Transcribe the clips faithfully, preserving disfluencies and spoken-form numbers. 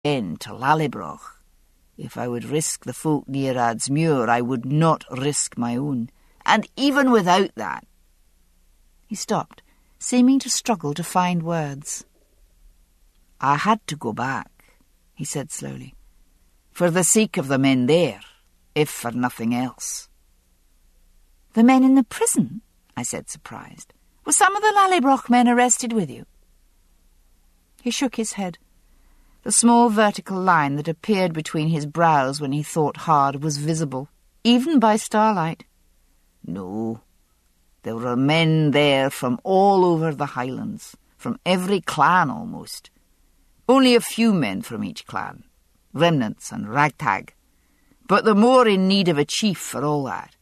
again to Lallybroch. If I would risk the folk near Adsmuir, I would not risk my own. And even without that—" He stopped, seeming to struggle to find words. "I had to go back," he said slowly, "for the sake of the men there, if for nothing else." "The men in the prison?" I said, surprised. "Were some of the Lallybroch men arrested with you?" He shook his head. The small vertical line that appeared between his brows when he thought hard was visible, even by starlight. "No, there were men there from all over the Highlands, from every clan almost. Only a few men from each clan, remnants and ragtag, but the more in need of a chief for all that."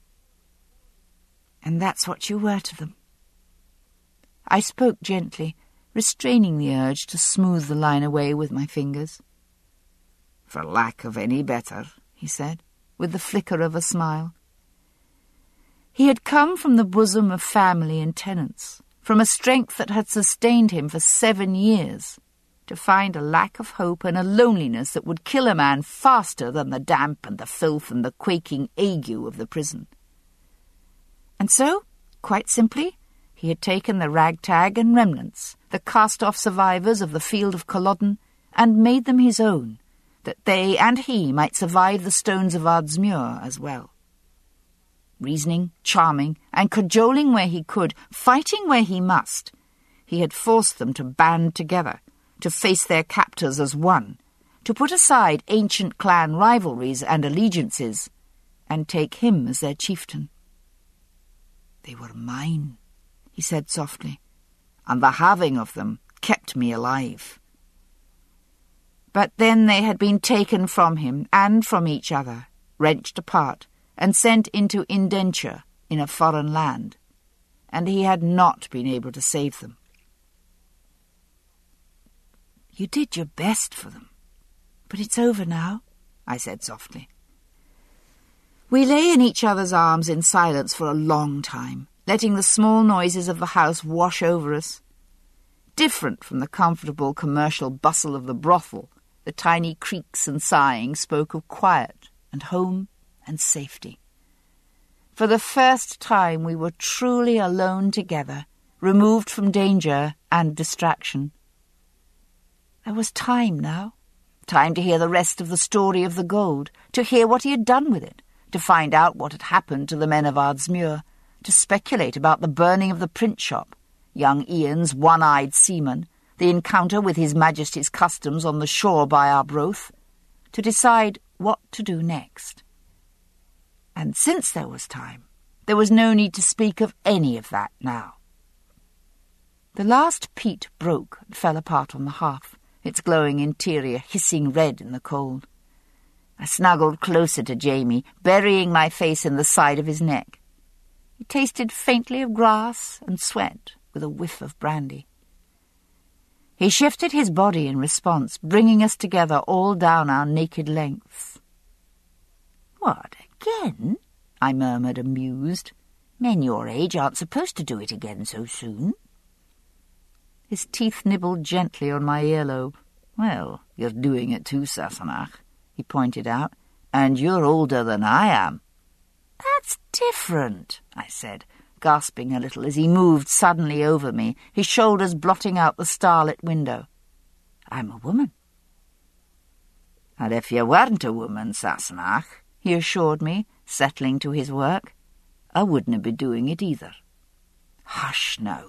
"And that's what you were to them?" I spoke gently, restraining the urge to smooth the line away with my fingers. "For lack of any better," he said, with the flicker of a smile. He had come from the bosom of family and tenants, from a strength that had sustained him for seven years, to find a lack of hope and a loneliness that would kill a man faster than the damp and the filth and the quaking ague of the prison. And so, quite simply, he had taken the ragtag and remnants, the cast-off survivors of the field of Culloden, and made them his own, that they and he might survive the stones of Adsmuir as well. Reasoning, charming, and cajoling where he could, fighting where he must, he had forced them to band together, to face their captors as one, to put aside ancient clan rivalries and allegiances, and take him as their chieftain. "They were mine," he said softly, "and the having of them kept me alive." But then they had been taken from him and from each other, wrenched apart, and sent into indenture in a foreign land, and he had not been able to save them. "You did your best for them, but it's over now," I said softly. We lay in each other's arms in silence for a long time, letting the small noises of the house wash over us. Different from the comfortable commercial bustle of the brothel, the tiny creaks and sighing spoke of quiet and home and safety. For the first time we were truly alone together, removed from danger and distraction. There was time now, time to hear the rest of the story of the gold, to hear what he had done with it, to find out what had happened to the men of Adsmuir, to speculate about the burning of the print shop, young Ian's one-eyed seaman, the encounter with His Majesty's Customs on the shore by Arbroath, to decide what to do next. And since there was time, there was no need to speak of any of that now. The last peat broke and fell apart on the hearth, its glowing interior hissing red in the cold. I snuggled closer to Jamie, burying my face in the side of his neck. He tasted faintly of grass and sweat, with a whiff of brandy. He shifted his body in response, bringing us together all down our naked lengths. "What, again?" I murmured, amused. "Men your age aren't supposed to do it again so soon." His teeth nibbled gently on my earlobe. "Well, you're doing it too, Sassenach," he pointed out, "and you're older than I am." "That's different," I said, gasping a little as he moved suddenly over me, his shoulders blotting out the starlit window. "I'm a woman." "And if you weren't a woman, Sassenach," he assured me, settling to his work, "I wouldn't be doing it either. Hush now."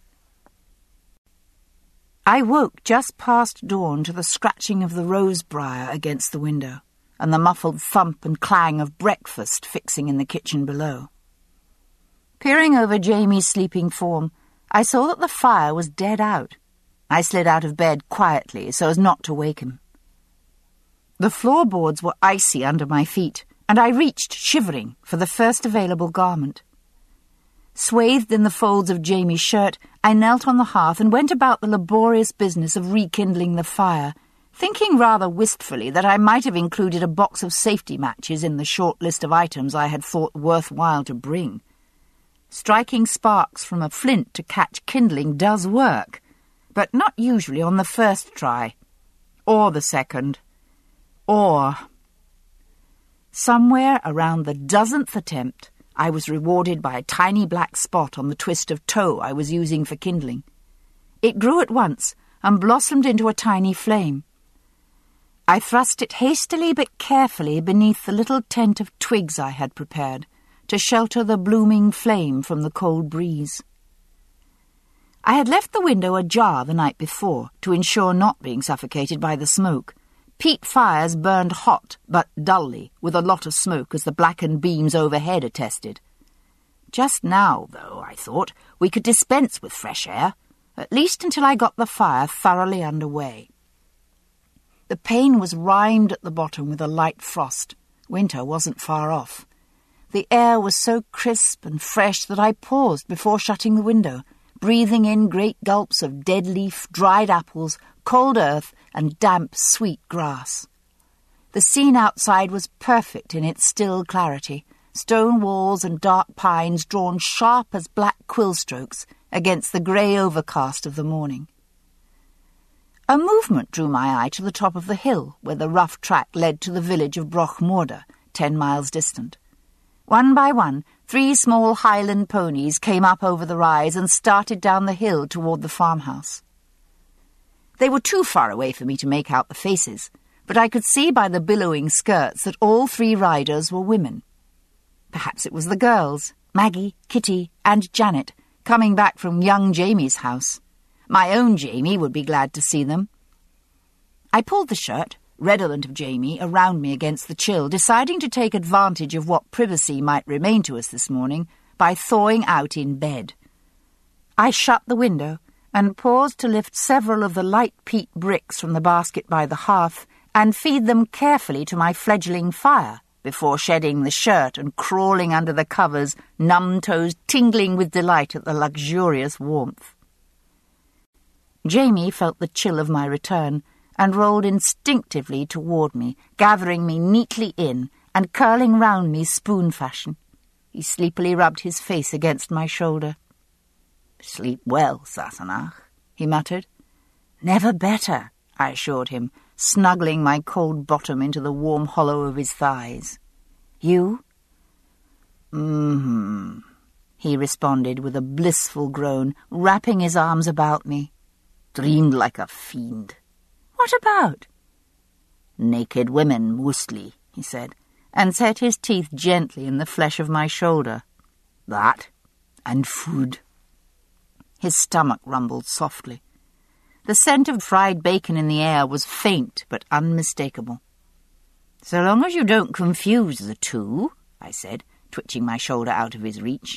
I woke just past dawn to the scratching of the rose-briar against the window, and the muffled thump and clang of breakfast fixing in the kitchen below. Peering over Jamie's sleeping form, I saw that the fire was dead out. I slid out of bed quietly so as not to wake him. The floorboards were icy under my feet, and I reached, shivering, for the first available garment. Swathed in the folds of Jamie's shirt, I knelt on the hearth and went about the laborious business of rekindling the fire, thinking rather wistfully that I might have included a box of safety matches in the short list of items I had thought worthwhile to bring. Striking sparks from a flint to catch kindling does work, but not usually on the first try. or the second, or... Somewhere around the dozenth attempt, I was rewarded by a tiny black spot on the twist of tow I was using for kindling. It grew at once and blossomed into a tiny flame. I thrust it hastily but carefully beneath the little tent of twigs I had prepared to shelter the blooming flame from the cold breeze. I had left the window ajar the night before to ensure not being suffocated by the smoke. Peat fires burned hot but dully, with a lot of smoke, as the blackened beams overhead attested. Just now, though, I thought, we could dispense with fresh air, at least until I got the fire thoroughly under way. The pane was rimed at the bottom with a light frost. Winter wasn't far off. The air was so crisp and fresh that I paused before shutting the window, breathing in great gulps of dead leaf, dried apples, cold earth, and damp, sweet grass. The scene outside was perfect in its still clarity, stone walls and dark pines drawn sharp as black quill strokes against the grey overcast of the morning. A movement drew my eye to the top of the hill, where the rough track led to the village of Brochmoorda, ten miles distant. One by one, three small Highland ponies came up over the rise and started down the hill toward the farmhouse. They were too far away for me to make out the faces, but I could see by the billowing skirts that all three riders were women. Perhaps it was the girls, Maggie, Kitty, and Janet, coming back from young Jamie's house. My own Jamie would be glad to see them. I pulled the shirt, redolent of Jamie, around me against the chill, deciding to take advantage of what privacy might remain to us this morning by thawing out in bed. I shut the window and paused to lift several of the light peat bricks from the basket by the hearth and feed them carefully to my fledgling fire before shedding the shirt and crawling under the covers, numb toes tingling with delight at the luxurious warmth. Jamie felt the chill of my return and rolled instinctively toward me, gathering me neatly in and curling round me spoon-fashion. He sleepily rubbed his face against my shoulder. "Sleep well, Sassenach," he muttered. "Never better," I assured him, snuggling my cold bottom into the warm hollow of his thighs. "You?" "Mm-hmm," he responded with a blissful groan, wrapping his arms about me. "Dreamed like a fiend." "What about?" "Naked women, mostly," he said, and set his teeth gently in the flesh of my shoulder. "That, and food." His stomach rumbled softly. The scent of fried bacon in the air was faint but unmistakable. "So long as you don't confuse the two," I said, twitching my shoulder out of his reach.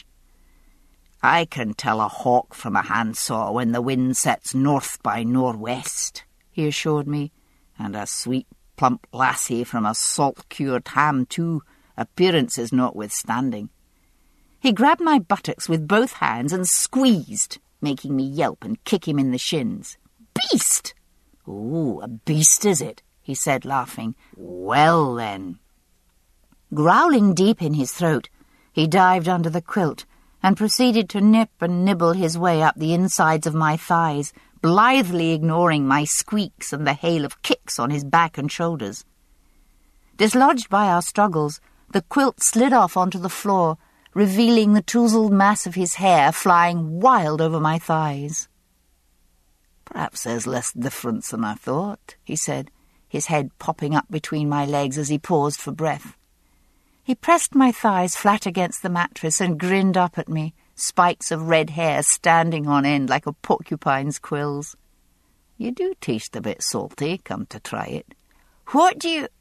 "I can tell a hawk from a handsaw when the wind sets north by nor'west," he assured me, "and a sweet, plump lassie from a salt-cured ham, too, appearances notwithstanding." He grabbed my buttocks with both hands and squeezed, making me yelp and kick him in the shins. "Beast!" "Oh, a beast, is it?" he said, laughing. "Well, then." Growling deep in his throat, he dived under the quilt and proceeded to nip and nibble his way up the insides of my thighs, blithely ignoring my squeaks and the hail of kicks on his back and shoulders. Dislodged by our struggles, the quilt slid off onto the floor, revealing the tousled mass of his hair flying wild over my thighs. "Perhaps there's less difference than I thought," he said, his head popping up between my legs as he paused for breath. He pressed my thighs flat against the mattress and grinned up at me, spikes of red hair standing on end like a porcupine's quills. "You do taste a bit salty, come to try it." "What do you—"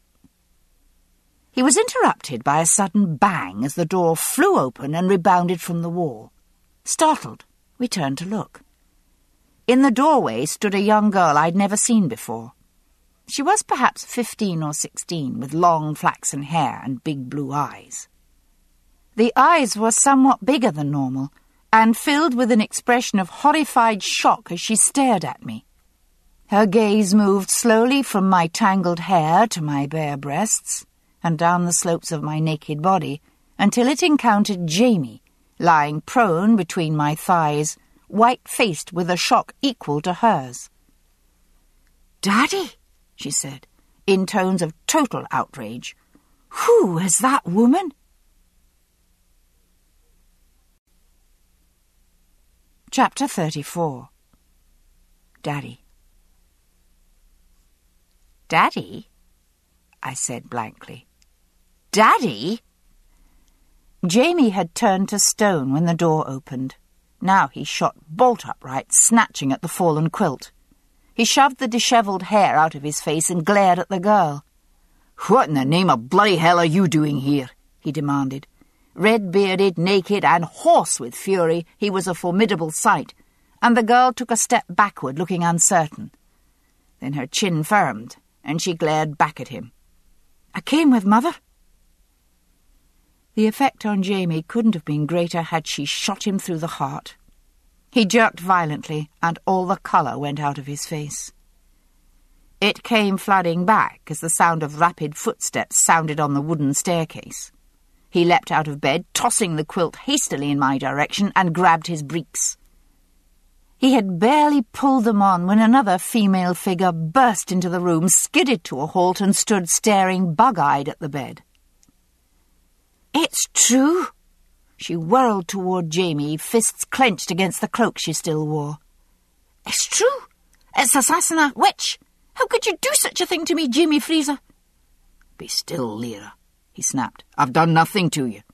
He was interrupted by a sudden bang as the door flew open and rebounded from the wall. Startled, we turned to look. In the doorway stood a young girl I'd never seen before. She was perhaps fifteen or sixteen, with long flaxen hair and big blue eyes. The eyes were somewhat bigger than normal, and filled with an expression of horrified shock as she stared at me. Her gaze moved slowly from my tangled hair to my bare breasts, and down the slopes of my naked body, until it encountered Jamie, lying prone between my thighs, white-faced with a shock equal to hers. "Daddy!" she said, in tones of total outrage. "Who is that woman?" Chapter thirty-four. Daddy. "Daddy?" I said blankly. "Daddy?" Jamie had turned to stone when the door opened. Now he shot bolt upright, snatching at the fallen quilt. He shoved the dishevelled hair out of his face and glared at the girl. "What in the name of bloody hell are you doing here?" he demanded. Red-bearded, naked, and hoarse with fury, he was a formidable sight, and the girl took a step backward, looking uncertain. Then her chin firmed, and she glared back at him. "I came with Mother." The effect on Jamie couldn't have been greater had she shot him through the heart. He jerked violently, and all the colour went out of his face. It came flooding back as the sound of rapid footsteps sounded on the wooden staircase. He leapt out of bed, tossing the quilt hastily in my direction, and grabbed his breeks. He had barely pulled them on when another female figure burst into the room, skidded to a halt, and stood staring bug-eyed at the bed. "It's true!" She whirled toward Jamie, fists clenched against the cloak she still wore. "It's true! It's Assassina Witch! How could you do such a thing to me, Jamie Fraser?" "Be still, Lyra," he snapped. "I've done nothing to you."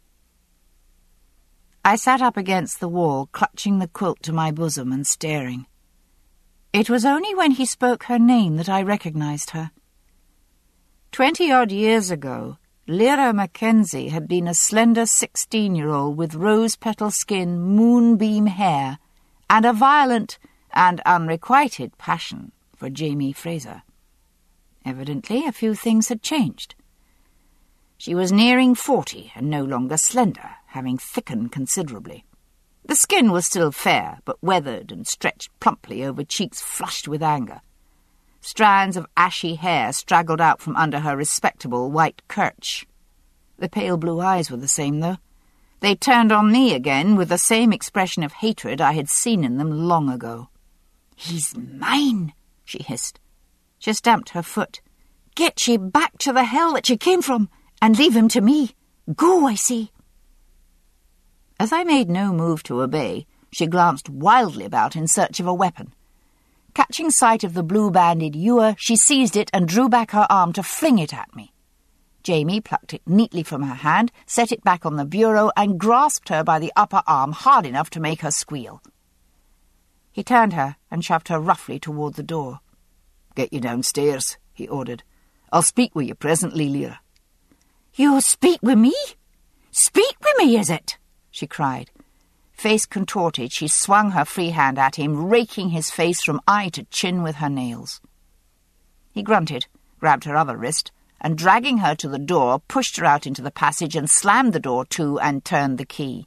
I sat up against the wall, clutching the quilt to my bosom and staring. It was only when he spoke her name that I recognized her. Twenty-odd years ago, Lyra Mackenzie had been a slender sixteen-year-old with rose-petal skin, moonbeam hair, and a violent and unrequited passion for Jamie Fraser. Evidently, a few things had changed. She was nearing forty and no longer slender, having thickened considerably. The skin was still fair, but weathered and stretched plumply over cheeks flushed with anger. Strands of ashy hair straggled out from under her respectable white kerch. The pale blue eyes were the same, though. They turned on me again with the same expression of hatred I had seen in them long ago. "He's mine," she hissed. She stamped her foot. "Get ye back to the hell that ye came from, and leave him to me. Go, I say." As I made no move to obey, she glanced wildly about in search of a weapon. Catching sight of the blue-banded ewer, she seized it and drew back her arm to fling it at me. Jamie plucked it neatly from her hand, set it back on the bureau, and grasped her by the upper arm hard enough to make her squeal. He turned her and shoved her roughly toward the door. "Get you downstairs," he ordered. "I'll speak with you presently, Lyra." "You speak with me? Speak with me, is it?" she cried. Face contorted, she swung her free hand at him, raking his face from eye to chin with her nails. He grunted, grabbed her other wrist, and dragging her to the door, pushed her out into the passage and slammed the door to and turned the key.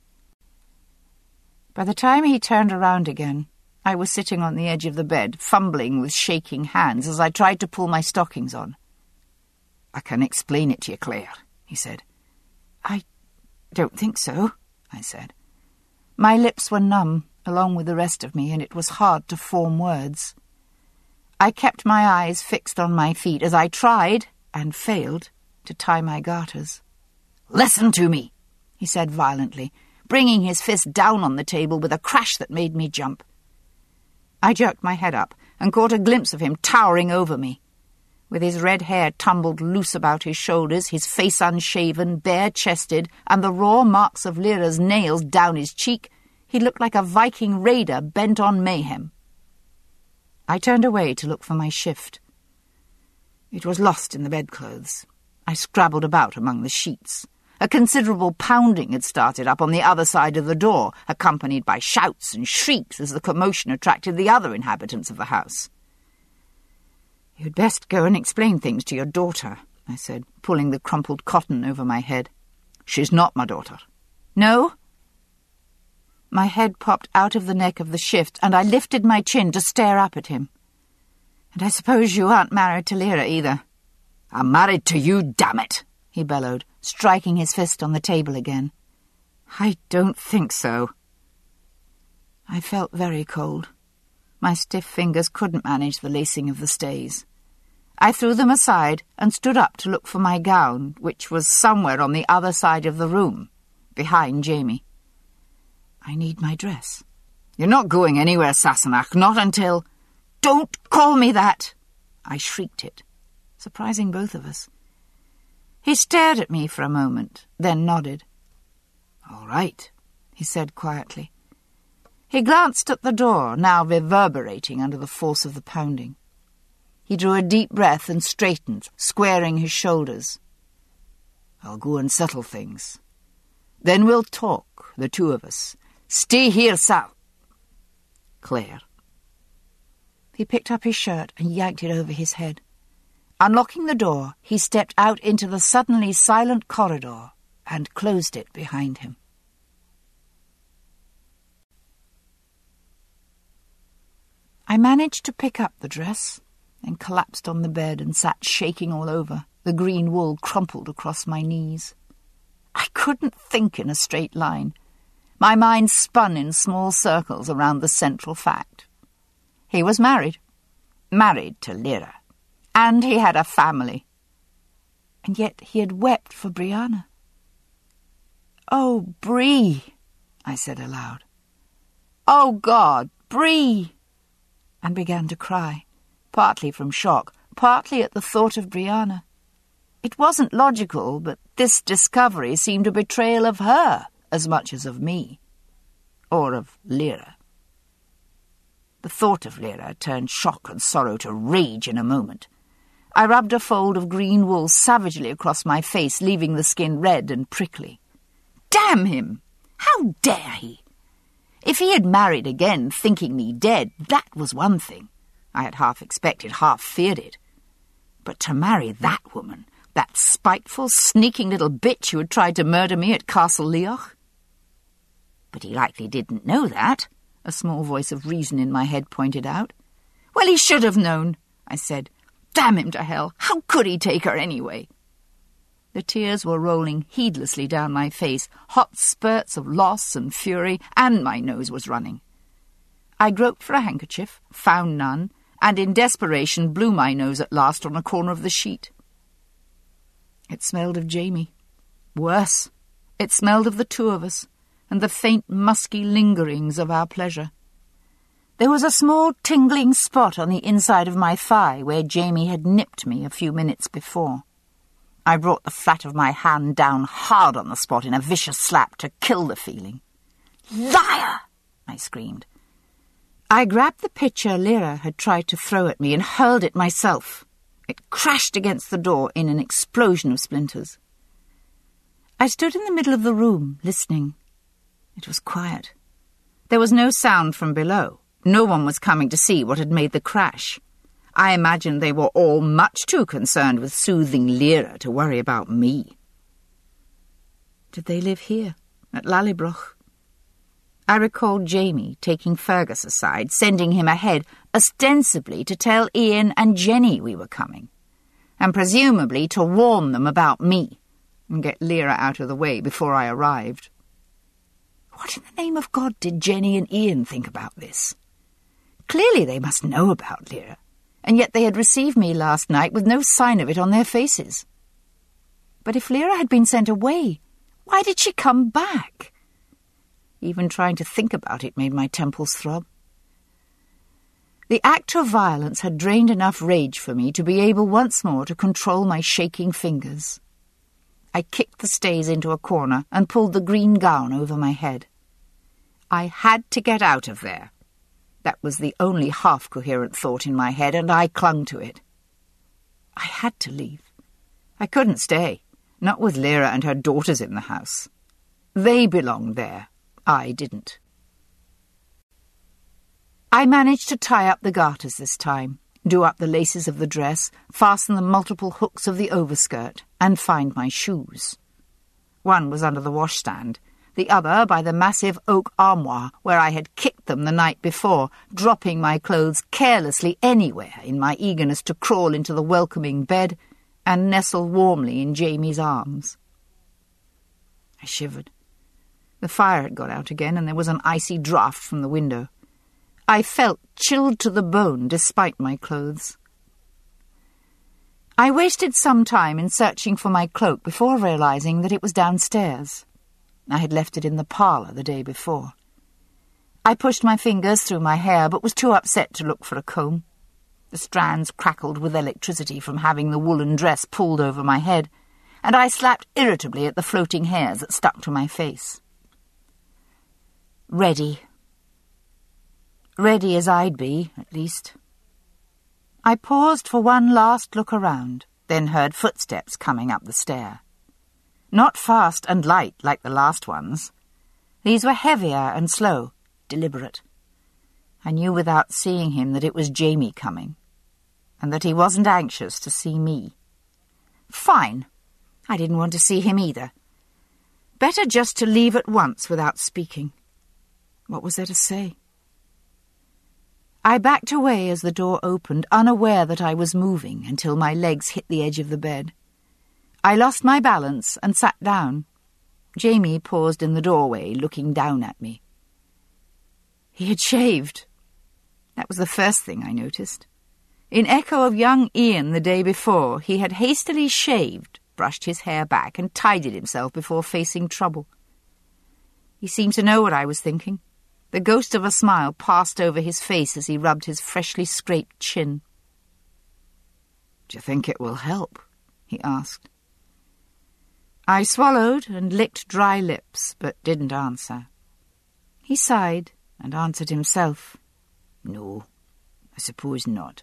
By the time he turned around again, I was sitting on the edge of the bed, fumbling with shaking hands as I tried to pull my stockings on. "I can explain it to you, Claire," he said. "I don't think so," I said. My lips were numb, along with the rest of me, and it was hard to form words. I kept my eyes fixed on my feet as I tried, and failed, to tie my garters. "Listen to me," he said violently, bringing his fist down on the table with a crash that made me jump. I jerked my head up and caught a glimpse of him towering over me. With his red hair tumbled loose about his shoulders, his face unshaven, bare-chested, and the raw marks of Lyra's nails down his cheek, he looked like a Viking raider bent on mayhem. I turned away to look for my shift. It was lost in the bedclothes. I scrabbled about among the sheets. A considerable pounding had started up on the other side of the door, accompanied by shouts and shrieks as the commotion attracted the other inhabitants of the house. "You'd best go and explain things to your daughter," I said, pulling the crumpled cotton over my head. "She's not my daughter." "No?" My head popped out of the neck of the shift, and I lifted my chin to stare up at him. "And I suppose you aren't married to Lyra either." "I'm married to you, damn it!" he bellowed, striking his fist on the table again. "I don't think so." I felt very cold. My stiff fingers couldn't manage the lacing of the stays. I threw them aside and stood up to look for my gown, which was somewhere on the other side of the room, behind Jamie. I need my dress. You're not going anywhere, Sassenach, not until... Don't call me that! I shrieked it, surprising both of us. He stared at me for a moment, then nodded. All right, he said quietly. He glanced at the door, now reverberating under the force of the pounding. He drew a deep breath and straightened, squaring his shoulders. I'll go and settle things. Then we'll talk, the two of us. Stay here, Sal. Claire. He picked up his shirt and yanked it over his head. Unlocking the door, he stepped out into the suddenly silent corridor and closed it behind him. I managed to pick up the dress, then collapsed on the bed and sat shaking all over, the green wool crumpled across my knees. I couldn't think in a straight line. My mind spun in small circles around the central fact. He was married, married to Lyra, and he had a family. And yet he had wept for Brianna. "Oh, Bree," I said aloud. "Oh, God, Bree!" and began to cry, partly from shock, partly at the thought of Brianna. It wasn't logical, but this discovery seemed a betrayal of her as much as of me, or of Lyra. The thought of Lyra turned shock and sorrow to rage in a moment. I rubbed a fold of green wool savagely across my face, leaving the skin red and prickly. Damn him! How dare he? If he had married again, thinking me dead, that was one thing. I had half expected, half feared it. But to marry that woman, that spiteful, sneaking little bitch who had tried to murder me at Castle Leoch? But he likely didn't know that, a small voice of reason in my head pointed out. Well, he should have known, I said. Damn him to hell! How could he take her anyway? The tears were rolling heedlessly down my face, hot spurts of loss and fury, and my nose was running. I groped for a handkerchief, found none, and in desperation blew my nose at last on a corner of the sheet. It smelled of Jamie. Worse, it smelled of the two of us, and the faint musky lingerings of our pleasure. There was a small tingling spot on the inside of my thigh where Jamie had nipped me a few minutes before. I brought the flat of my hand down hard on the spot in a vicious slap to kill the feeling. Liar! I screamed. I grabbed the pitcher Lyra had tried to throw at me and hurled it myself. It crashed against the door in an explosion of splinters. I stood in the middle of the room, listening. It was quiet. There was no sound from below. No one was coming to see what had made the crash. I imagined they were all much too concerned with soothing Lyra to worry about me. Did they live here, at Lallybroch? I recalled Jamie taking Fergus aside, sending him ahead, ostensibly to tell Ian and Jenny we were coming, and presumably to warn them about me, and get Lyra out of the way before I arrived. What in the name of God did Jenny and Ian think about this? Clearly they must know about Lyra, and yet they had received me last night with no sign of it on their faces. But if Lyra had been sent away, why did she come back? Even trying to think about it made my temples throb. The act of violence had drained enough rage for me to be able once more to control my shaking fingers. I kicked the stays into a corner and pulled the green gown over my head. I had to get out of there. That was the only half-coherent thought in my head, and I clung to it. I had to leave. I couldn't stay, not with Lyra and her daughters in the house. They belonged there. I didn't. I managed to tie up the garters this time, do up the laces of the dress, fasten the multiple hooks of the overskirt, and find my shoes. One was under the washstand, the other by the massive oak armoire where I had kicked them the night before, dropping my clothes carelessly anywhere in my eagerness to crawl into the welcoming bed and nestle warmly in Jamie's arms. I shivered. The fire had got out again, and there was an icy draught from the window. I felt chilled to the bone despite my clothes. I wasted some time in searching for my cloak before realising that it was downstairs. I had left it in the parlour the day before. I pushed my fingers through my hair, but was too upset to look for a comb. The strands crackled with electricity from having the woolen dress pulled over my head, and I slapped irritably at the floating hairs that stuck to my face. Ready. Ready as I'd be, at least. I paused for one last look around, then heard footsteps coming up the stair. Not fast and light like the last ones. These were heavier and slow, deliberate. I knew without seeing him that it was Jamie coming, and that he wasn't anxious to see me. Fine. I didn't want to see him either. Better just to leave at once without speaking. What was there to say? I backed away as the door opened, unaware that I was moving until my legs hit the edge of the bed. I lost my balance and sat down. Jamie paused in the doorway, looking down at me. He had shaved. That was the first thing I noticed. In echo of young Ian the day before, he had hastily shaved, brushed his hair back, and tidied himself before facing trouble. He seemed to know what I was thinking. The ghost of a smile passed over his face as he rubbed his freshly scraped chin. "Do you think it will help?" he asked. I swallowed and licked dry lips, but didn't answer. He sighed and answered himself. "No, I suppose not."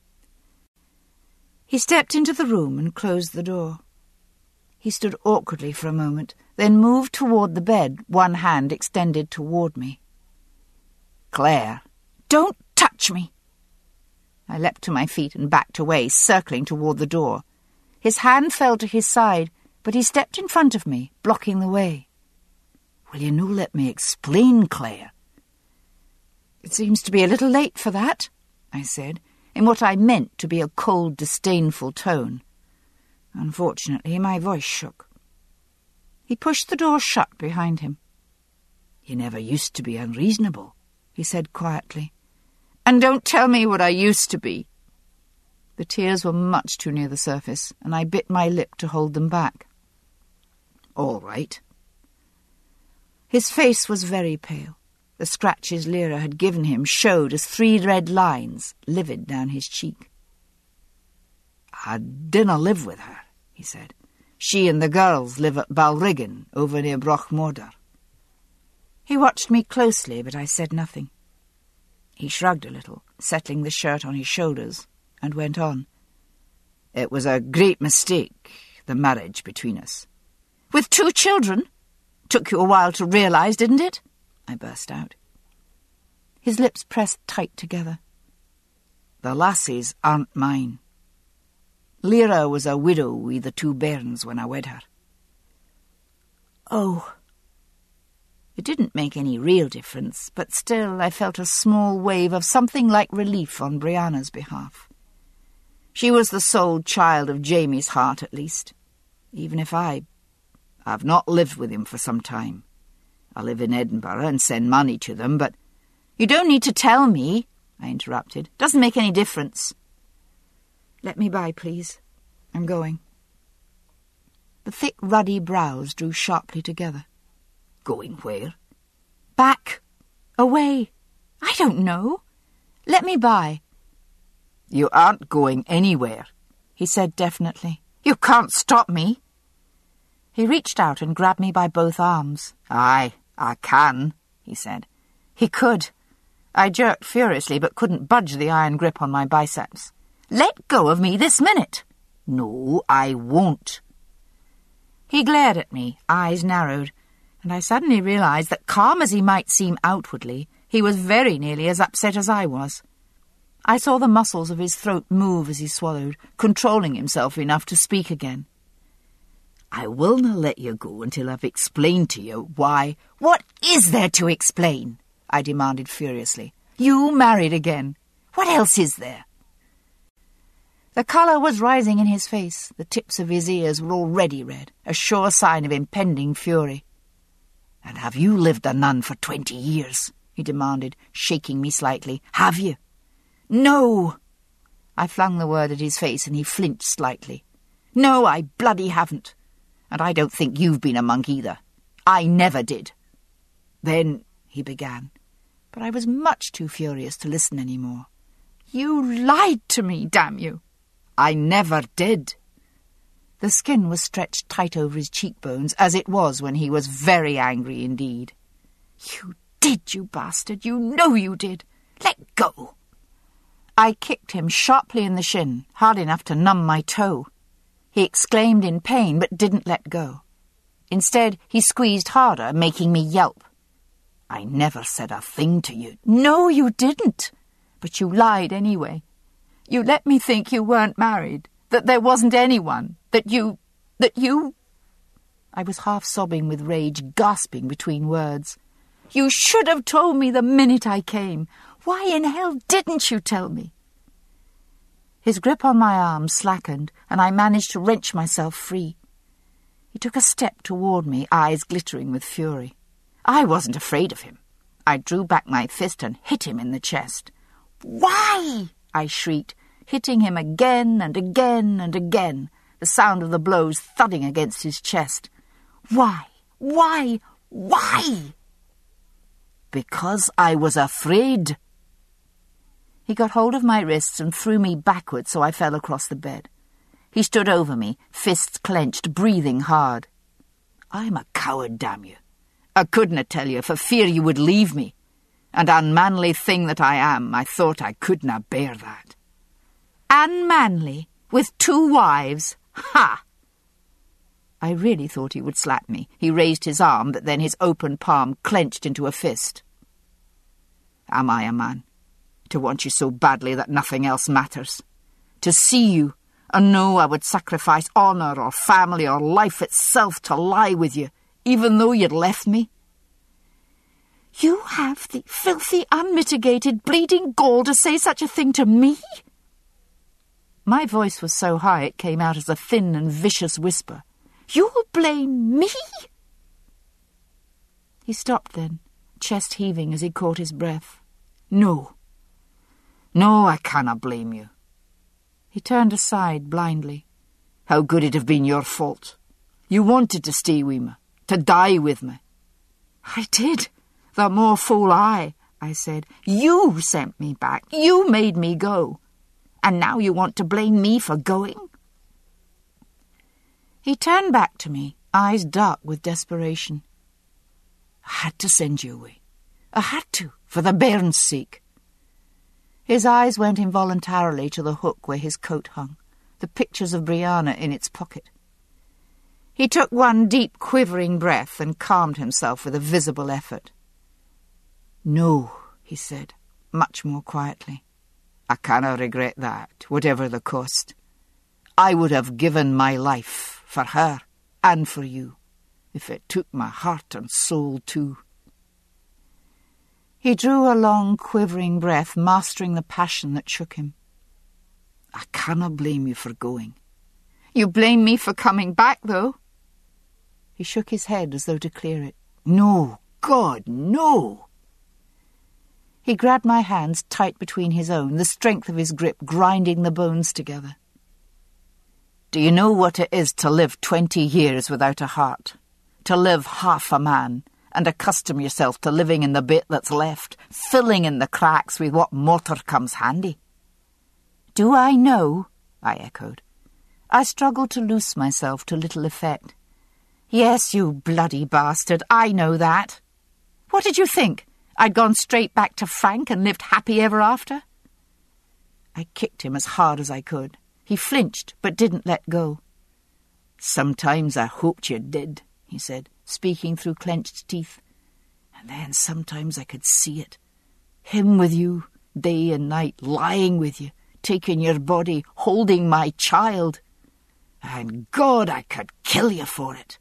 He stepped into the room and closed the door. He stood awkwardly for a moment, then moved toward the bed, one hand extended toward me. "Claire, don't touch me!" I leapt to my feet and backed away, circling toward the door. His hand fell to his side, but he stepped in front of me, blocking the way. "Will you no let me explain, Claire?" "It seems to be a little late for that," I said, in what I meant to be a cold, disdainful tone. Unfortunately, my voice shook. He pushed the door shut behind him. "You never used to be unreasonable," he said quietly. "And don't tell me what I used to be." The tears were much too near the surface, and I bit my lip to hold them back. "All right." His face was very pale. The scratches Lyra had given him showed as three red lines, livid down his cheek. "I dinna live with her," he said. "She and the girls live at Balrigan, over near Brochmorder." He watched me closely, but I said nothing. He shrugged a little, settling the shirt on his shoulders, and went on. "It was a great mistake, the marriage between us." "With two children? Took you a while to realise, didn't it?" I burst out. His lips pressed tight together. "The lassies aren't mine. Lyra was a widow wi' the two bairns when I wed her." "Oh." It didn't make any real difference, but still I felt a small wave of something like relief on Brianna's behalf. She was the sole child of Jamie's heart, at least. Even if I... I've not lived with him for some time. I live in Edinburgh and send money to them, but... "You don't need to tell me," I interrupted. "Doesn't make any difference." "Let me by, please. I'm going." The thick, ruddy brows drew sharply together. "Going where?" "Back. Away. I don't know. Let me by." "You aren't going anywhere," he said definitely. "You can't stop me." He reached out and grabbed me by both arms. "Aye, I can," he said. He could. I jerked furiously, but couldn't budge the iron grip on my biceps. "Let go of me this minute." "No, I won't." He glared at me, eyes narrowed, and I suddenly realised that, calm as he might seem outwardly, he was very nearly as upset as I was. I saw the muscles of his throat move as he swallowed, controlling himself enough to speak again. "I willna let you go until I've explained to you why—" "What is there to explain?" I demanded furiously. "You married again. What else is there?" The colour was rising in his face. The tips of his ears were already red, a sure sign of impending fury. "And have you lived a nun for twenty years?" he demanded, shaking me slightly. "Have you?" "No!" I flung the word at his face and he flinched slightly. "No, I bloody haven't. And I don't think you've been a monk either. I never did." "Then," he began, but I was much too furious to listen any more. "You lied to me, damn you." "I never did." The skin was stretched tight over his cheekbones, as it was when he was very angry indeed. "You did, you bastard. You know you did. Let go." I kicked him sharply in the shin, hard enough to numb my toe. He exclaimed in pain, but didn't let go. Instead, he squeezed harder, making me yelp. "I never said a thing to you." "No, you didn't. But you lied anyway. You let me think you weren't married, that there wasn't anyone, that you... that you... I was half sobbing with rage, gasping between words. "You should have told me the minute I came. Why in hell didn't you tell me?" His grip on my arm slackened, and I managed to wrench myself free. He took a step toward me, eyes glittering with fury. I wasn't afraid of him. I drew back my fist and hit him in the chest. "Why?" I shrieked, hitting him again and again and again, the sound of the blows thudding against his chest. "Why? Why? Why?" "Because I was afraid." He got hold of my wrists and threw me backward so I fell across the bed. He stood over me, fists clenched, breathing hard. "I'm a coward, damn you. I couldna tell you for fear you would leave me. And unmanly thing that I am, I thought I couldna bear that." "Unmanly? With two wives? Ha!" I really thought he would slap me. He raised his arm, but then his open palm clenched into a fist. "Am I a man? To want you so badly that nothing else matters? To see you, and know I would sacrifice honour or family or life itself to lie with you, even though you'd left me? You have the filthy, unmitigated, bleeding gall to say such a thing to me?" My voice was so high it came out as a thin and vicious whisper. "You'll blame me?" He stopped then, chest heaving as he caught his breath. "No. No, I cannot blame you." He turned aside blindly. "How could it have been your fault? You wanted to stay with me, to die with me." "I did. The more fool I," I said. "You sent me back. You made me go. And now you want to blame me for going?" He turned back to me, eyes dark with desperation. "I had to send you away. I had to, for the bairn's sake." His eyes went involuntarily to the hook where his coat hung, the pictures of Brianna in its pocket. He took one deep, quivering breath and calmed himself with a visible effort. "No," he said, much more quietly. "I cannot regret that, whatever the cost. I would have given my life for her and for you, if it took my heart and soul too." He drew a long, quivering breath, mastering the passion that shook him. "I cannot blame you for going." "You blame me for coming back, though?" He shook his head as though to clear it. "No, God, no!" He grabbed my hands tight between his own, the strength of his grip grinding the bones together. "Do you know what it is to live twenty years without a heart? To live half a man, and accustom yourself to living in the bit that's left, filling in the cracks with what mortar comes handy?" "Do I know?" I echoed. I struggled to loose myself to little effect. "Yes, you bloody bastard, I know that. What did you think? I'd gone straight back to Frank and lived happy ever after?" I kicked him as hard as I could. He flinched, but didn't let go. "Sometimes I hoped you did," he said, speaking through clenched teeth. "And then sometimes I could see it. Him with you, day and night, lying with you, taking your body, holding my child. And God, I could kill you for it."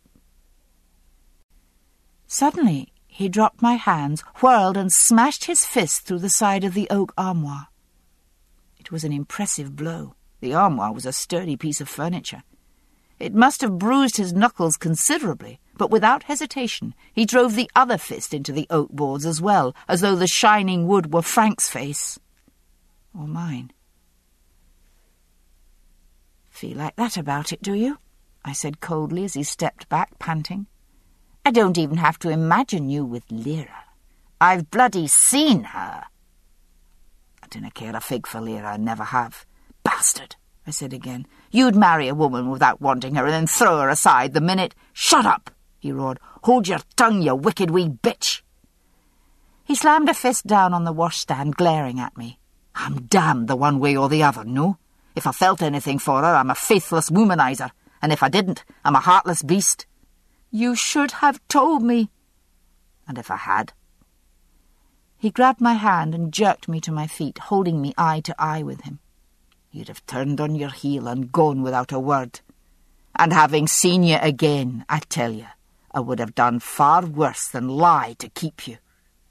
Suddenly, he dropped my hands, whirled and smashed his fist through the side of the oak armoire. It was an impressive blow. The armoire was a sturdy piece of furniture. It must have bruised his knuckles considerably, but without hesitation he drove the other fist into the oak boards as well, as though the shining wood were Frank's face. Or mine. Feel like that about it, do you? I said coldly as he stepped back, panting. I don't even have to imagine you with Lyra. I've bloody seen her. I dinna care a fig for Lyra, I never have. Bastard, I said again. You'd marry a woman without wanting her and then throw her aside the minute... Shut up, he roared. Hold your tongue, you wicked wee bitch. He slammed a fist down on the washstand, glaring at me. I'm damned the one way or the other, no? If I felt anything for her, I'm a faithless womanizer, and if I didn't, I'm a heartless beast. You should have told me. And if I had? He grabbed my hand and jerked me to my feet, holding me eye to eye with him. You'd have turned on your heel and gone without a word. And having seen you again, I tell you, I would have done far worse than lie to keep you.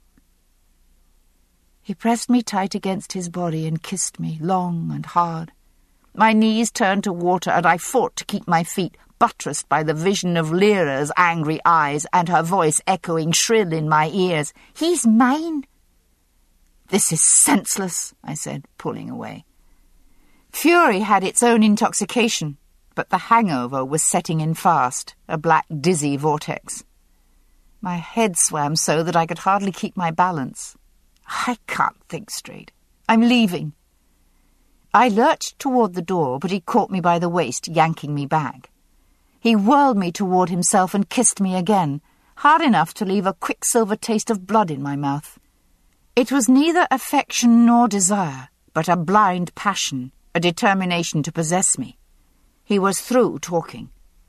He pressed me tight against his body and kissed me, long and hard. My knees turned to water, and I fought to keep my feet, buttressed by the vision of Lyra's angry eyes and her voice echoing shrill in my ears. He's mine. This is senseless, I said, pulling away. Fury had its own intoxication, but the hangover was setting in fast, a black dizzy vortex. My head swam so that I could hardly keep my balance. I can't think straight. I'm leaving. I lurched toward the door, but he caught me by the waist, yanking me back. He whirled me toward himself and kissed me again, hard enough to leave a quicksilver taste of blood in my mouth. It was neither affection nor desire, but a blind passion, a determination to possess me. He was through talking.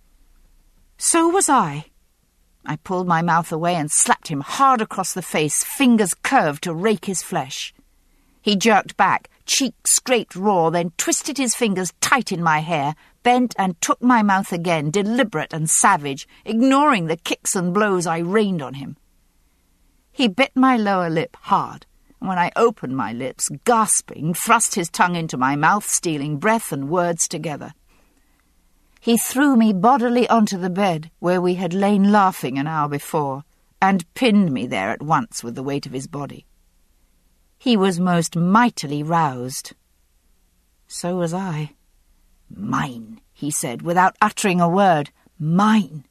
So was I. I pulled my mouth away and slapped him hard across the face, fingers curved to rake his flesh. He jerked back, cheek scraped raw, then twisted his fingers tight in my hair, bent and took my mouth again, deliberate and savage, ignoring the kicks and blows I rained on him. He bit my lower lip hard, and when I opened my lips, gasping, thrust his tongue into my mouth, stealing breath and words together. He threw me bodily onto the bed, where we had lain laughing an hour before, and pinned me there at once with the weight of his body. He was most mightily roused. So was I. Mine, he said, without uttering a word. Mine.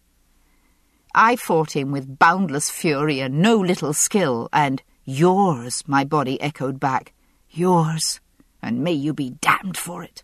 I fought him with boundless fury and no little skill, and yours, my body echoed back. Yours, and may you be damned for it.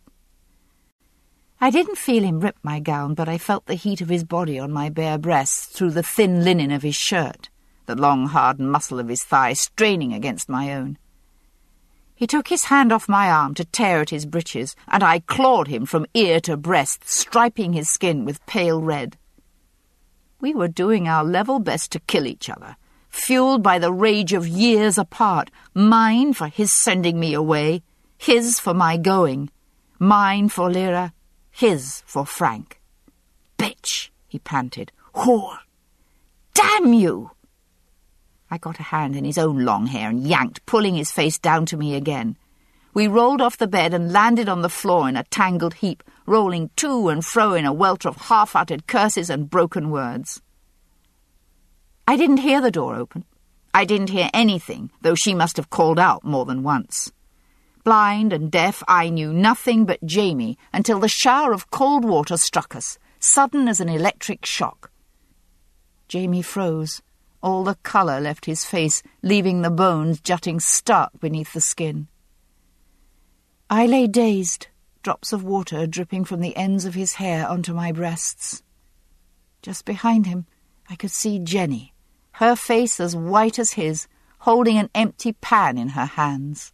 I didn't feel him rip my gown, but I felt the heat of his body on my bare breasts through the thin linen of his shirt, the long, hard muscle of his thigh straining against my own. He took his hand off my arm to tear at his breeches, and I clawed him from ear to breast, striping his skin with pale red. We were doing our level best to kill each other, fueled by the rage of years apart, mine for his sending me away, his for my going, mine for Lyra, his for Frank. Bitch, he panted. Whore! Damn you! I got a hand in his own long hair and yanked, pulling his face down to me again. We rolled off the bed and landed on the floor in a tangled heap, rolling to and fro in a welter of half-uttered curses and broken words. I didn't hear the door open. I didn't hear anything, though she must have called out more than once. Blind and deaf, I knew nothing but Jamie until the shower of cold water struck us, sudden as an electric shock. Jamie froze. All the colour left his face, leaving the bones jutting stark beneath the skin. I lay dazed, drops of water dripping from the ends of his hair onto my breasts. Just behind him, I could see Jenny, her face as white as his, holding an empty pan in her hands.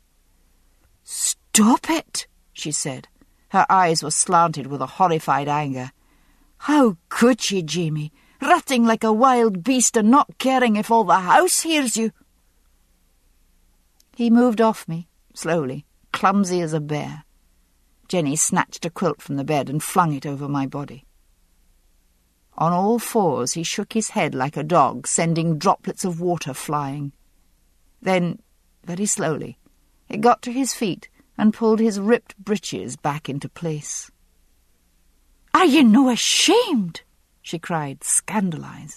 "Stop it," she said. Her eyes were slanted with a horrified anger. "How could you, Jamie? Rutting like a wild beast and not caring if all the house hears you." He moved off me, slowly, clumsy as a bear. Jenny snatched a quilt from the bed and flung it over my body. On all fours he shook his head like a dog, sending droplets of water flying. Then, very slowly, he got to his feet and pulled his ripped breeches back into place. "Are you no ashamed?" she cried, scandalized.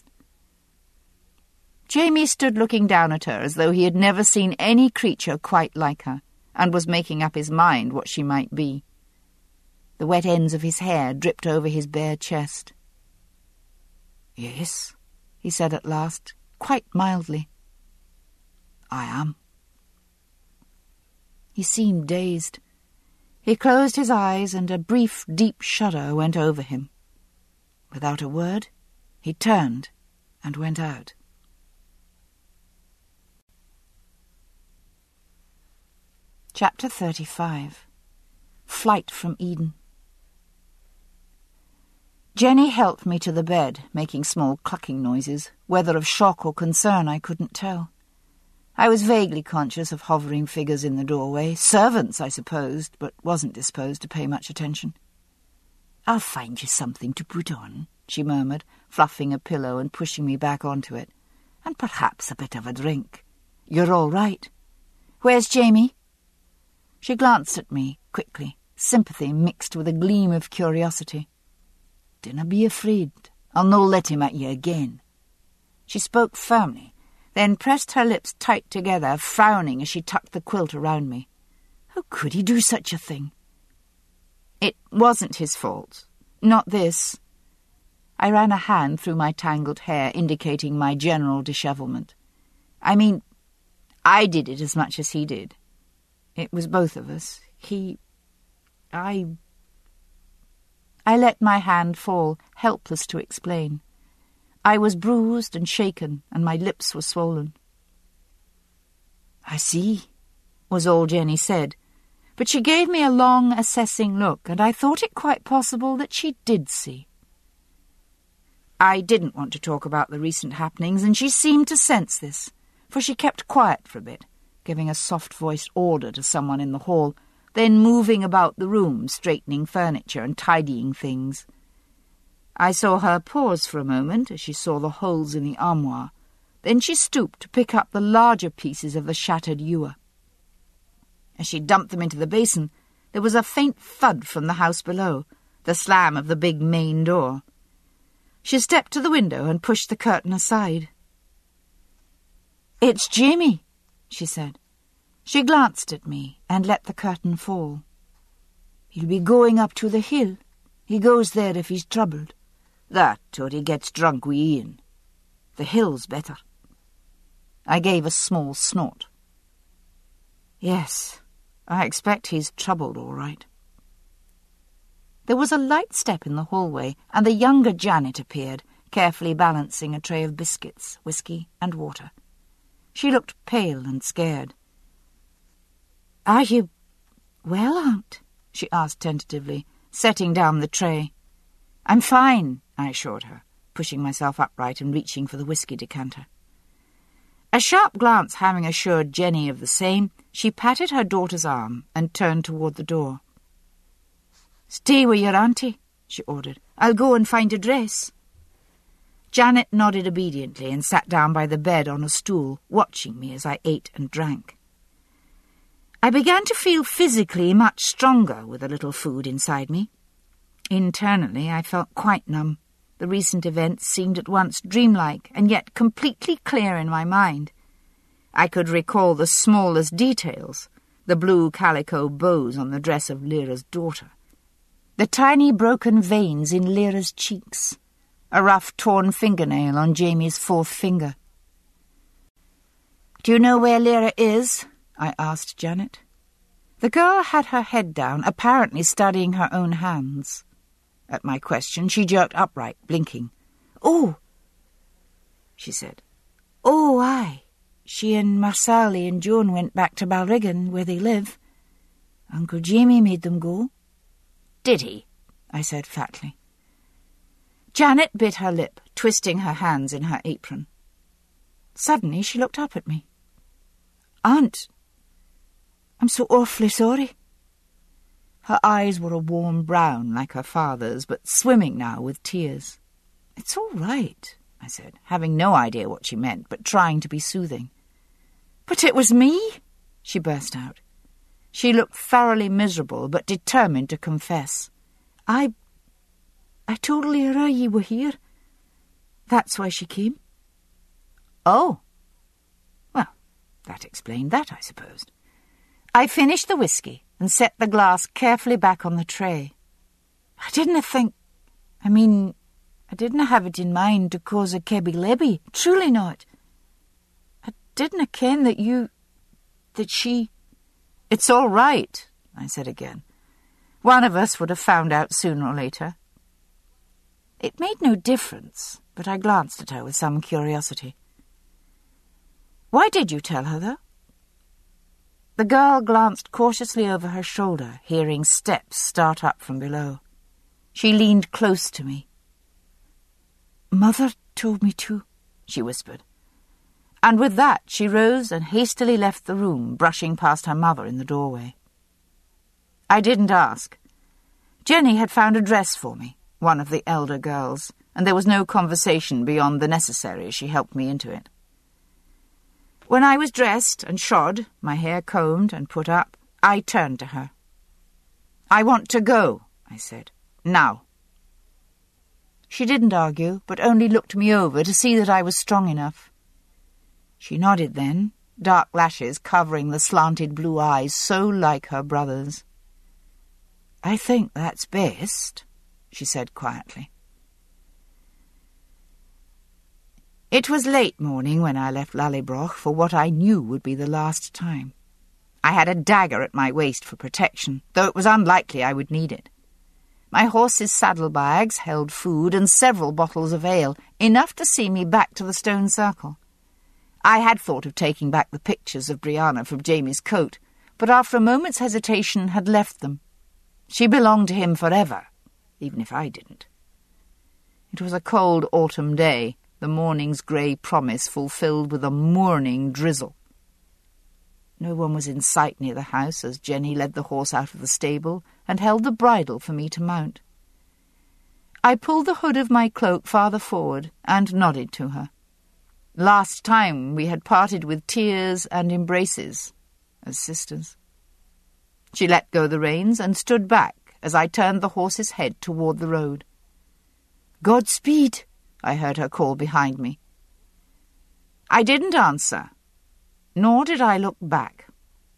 Jamie stood looking down at her as though he had never seen any creature quite like her, and was making up his mind what she might be. The wet ends of his hair dripped over his bare chest. "Yes," he said at last, quite mildly. "I am." He seemed dazed. He closed his eyes, and a brief, deep shudder went over him. Without a word, he turned and went out. Chapter thirty-five. Flight from Eden. Jenny helped me to the bed, making small clucking noises, whether of shock or concern I couldn't tell. I was vaguely conscious of hovering figures in the doorway, servants, I supposed, but wasn't disposed to pay much attention. "I'll find you something to put on," she murmured, fluffing a pillow and pushing me back onto it. "And perhaps a bit of a drink. You're all right. Where's Jamie?" She glanced at me, quickly, sympathy mixed with a gleam of curiosity. "Dinna be afraid. I'll no let him at you again." She spoke firmly, then pressed her lips tight together, frowning as she tucked the quilt around me. How could he do such a thing? It wasn't his fault. Not this. I ran a hand through my tangled hair, indicating my general dishevelment. I mean, I did it as much as he did. It was both of us. He... I... I let my hand fall, helpless to explain. I was bruised and shaken, and my lips were swollen. "I see," was all Jenny said, but she gave me a long, assessing look, and I thought it quite possible that she did see. I didn't want to talk about the recent happenings, and she seemed to sense this, for she kept quiet for a bit, giving a soft-voiced order to someone in the hall, then moving about the room, straightening furniture and tidying things. I saw her pause for a moment as she saw the holes in the armoire. Then she stooped to pick up the larger pieces of the shattered ewer. As she dumped them into the basin, there was a faint thud from the house below, the slam of the big main door. She stepped to the window and pushed the curtain aside. "It's Jamie," she said. She glanced at me and let the curtain fall. "He'll be going up to the hill. He goes there if he's troubled. That, or he gets drunk wi' Ian. The hill's better." I gave a small snort. "Yes, I expect he's troubled all right." There was a light step in the hallway, and the younger Janet appeared, carefully balancing a tray of biscuits, whiskey, and water. She looked pale and scared. "Are you well, Aunt?" she asked tentatively, setting down the tray. "I'm fine," I assured her, pushing myself upright and reaching for the whiskey decanter. A sharp glance having assured Jenny of the same, she patted her daughter's arm and turned toward the door. "Stay with your auntie," she ordered. "I'll go and find a dress." Janet nodded obediently and sat down by the bed on a stool, watching me as I ate and drank. I began to feel physically much stronger with a little food inside me. Internally, I felt quite numb. The recent events seemed at once dreamlike and yet completely clear in my mind. I could recall the smallest details, the blue calico bows on the dress of Lyra's daughter, the tiny broken veins in Lyra's cheeks, a rough torn fingernail on Jamie's fourth finger. "Do you know where Lyra is?" I asked Janet. The girl had her head down, apparently studying her own hands. At my question, she jerked upright, blinking. "Oh," she said. "Oh, aye. She and Marsali and Joan went back to Balrigan, where they live. Uncle Jamie made them go." "Did he?" I said fatly. Janet bit her lip, twisting her hands in her apron. Suddenly she looked up at me. "Aunt, I'm so awfully sorry." Her eyes were a warm brown like her father's, but swimming now with tears. "It's all right," I said, having no idea what she meant, but trying to be soothing. "But it was me," she burst out. She looked thoroughly miserable, but determined to confess. I... I told Lyra ye were here. That's why she came." "Oh. Well, that explained that, I suppose." I finished the whiskey and set the glass carefully back on the tray. I didna think... I mean, I didna have it in mind to cause a kebby-lebby. Truly not. I didna ken that you... that she... It's all right, I said again. One of us would have found out sooner or later. It made no difference, but I glanced at her with some curiosity. Why did you tell her, though? The girl glanced cautiously over her shoulder, hearing steps start up from below. She leaned close to me. Mother told me to, she whispered. And with that she rose and hastily left the room, brushing past her mother in the doorway. I didn't ask. Jenny had found a dress for me, one of the elder girls, and there was no conversation beyond the necessary as she helped me into it. When I was dressed and shod, my hair combed and put up, I turned to her. I want to go, I said. Now. She didn't argue, but only looked me over to see that I was strong enough. She nodded then, dark lashes covering the slanted blue eyes so like her brother's. I think that's best, she said quietly. It was late morning when I left Lallybroch for what I knew would be the last time. I had a dagger at my waist for protection, though it was unlikely I would need it. My horse's saddlebags held food and several bottles of ale, enough to see me back to the stone circle. I had thought of taking back the pictures of Brianna from Jamie's coat, but after a moment's hesitation had left them. She belonged to him forever, even if I didn't. It was a cold autumn day, the morning's grey promise fulfilled with a morning drizzle. No one was in sight near the house as Jenny led the horse out of the stable and held the bridle for me to mount. I pulled the hood of my cloak farther forward and nodded to her. Last time we had parted with tears and embraces, as sisters. She let go the reins and stood back as I turned the horse's head toward the road. "Godspeed," I heard her call behind me. I didn't answer, nor did I look back.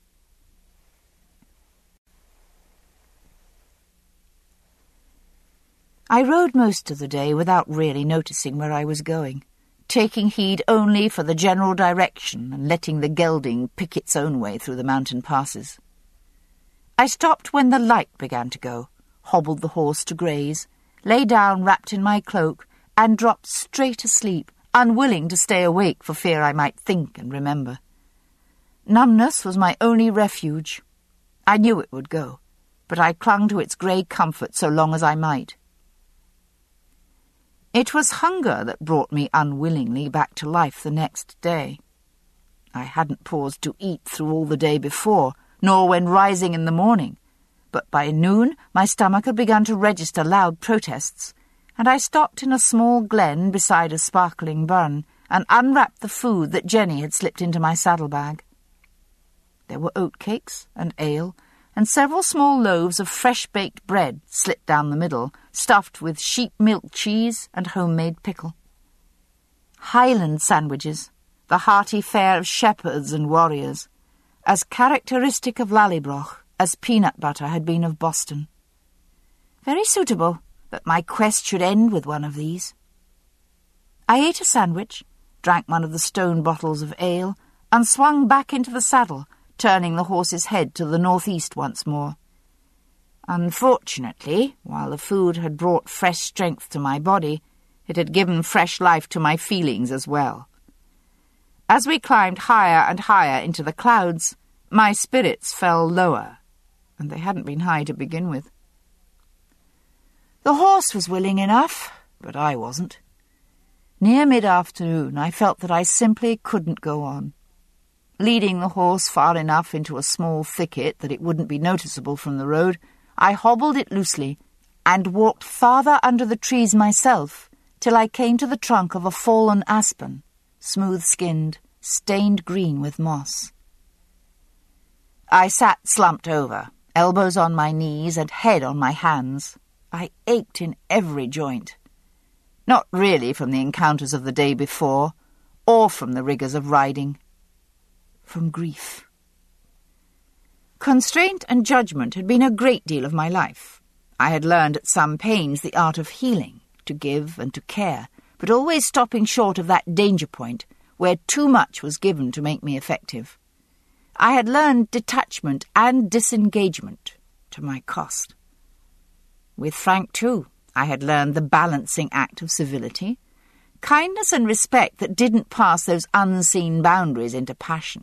I rode most of the day without really noticing where I was going, taking heed only for the general direction and letting the gelding pick its own way through the mountain passes. I stopped when the light began to go, hobbled the horse to graze, lay down wrapped in my cloak, and dropped straight asleep, unwilling to stay awake for fear I might think and remember. Numbness was my only refuge. I knew it would go, but I clung to its grey comfort so long as I might. It was hunger that brought me unwillingly back to life the next day. I hadn't paused to eat through all the day before, nor when rising in the morning, but by noon my stomach had begun to register loud protests, and I stopped in a small glen beside a sparkling burn and unwrapped the food that Jenny had slipped into my saddlebag. There were oatcakes and ale, and several small loaves of fresh-baked bread slit down the middle, stuffed with sheep milk cheese and homemade pickle. Highland sandwiches, the hearty fare of shepherds and warriors, as characteristic of Lallybroch as peanut butter had been of Boston. Very suitable that my quest should end with one of these. I ate a sandwich, drank one of the stone bottles of ale, and swung back into the saddle, turning the horse's head to the northeast once more. Unfortunately, while the food had brought fresh strength to my body, it had given fresh life to my feelings as well. As we climbed higher and higher into the clouds, my spirits fell lower, and they hadn't been high to begin with. The horse was willing enough, but I wasn't. Near mid-afternoon, I felt that I simply couldn't go on. Leading the horse far enough into a small thicket that it wouldn't be noticeable from the road, I hobbled it loosely and walked farther under the trees myself till I came to the trunk of a fallen aspen, smooth-skinned, stained green with moss. I sat slumped over, elbows on my knees and head on my hands. I ached in every joint. Not really from the encounters of the day before, or from the rigours of riding. From grief. Constraint and judgment had been a great deal of my life. I had learned at some pains the art of healing, to give and to care, but always stopping short of that danger point where too much was given to make me effective. I had learned detachment and disengagement to my cost. With Frank, too, I had learned the balancing act of civility, kindness and respect that didn't pass those unseen boundaries into passion.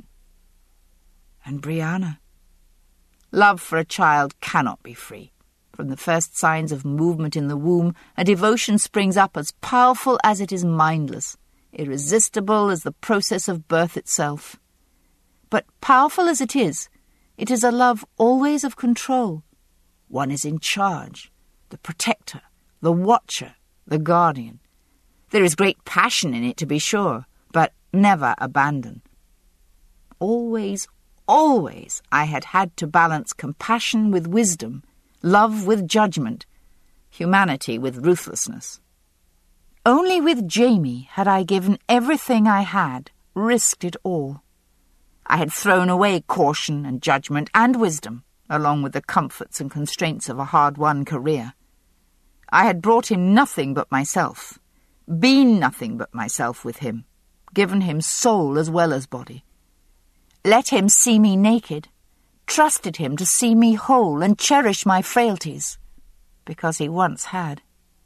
And Brianna. Love for a child cannot be free. From the first signs of movement in the womb, a devotion springs up as powerful as it is mindless, irresistible as the process of birth itself. But powerful as it is, it is a love always of control. One is in charge, the protector, the watcher, the guardian. There is great passion in it, to be sure, but never abandon. Always, always I had had to balance compassion with wisdom, love with judgment, humanity with ruthlessness. Only with Jamie had I given everything I had, risked it all. I had thrown away caution and judgment and wisdom, along with the comforts and constraints of a hard-won career. I had brought him nothing but myself, been nothing but myself with him, given him soul as well as body. Let him see me naked, trusted him to see me whole and cherish my frailties, because he once had.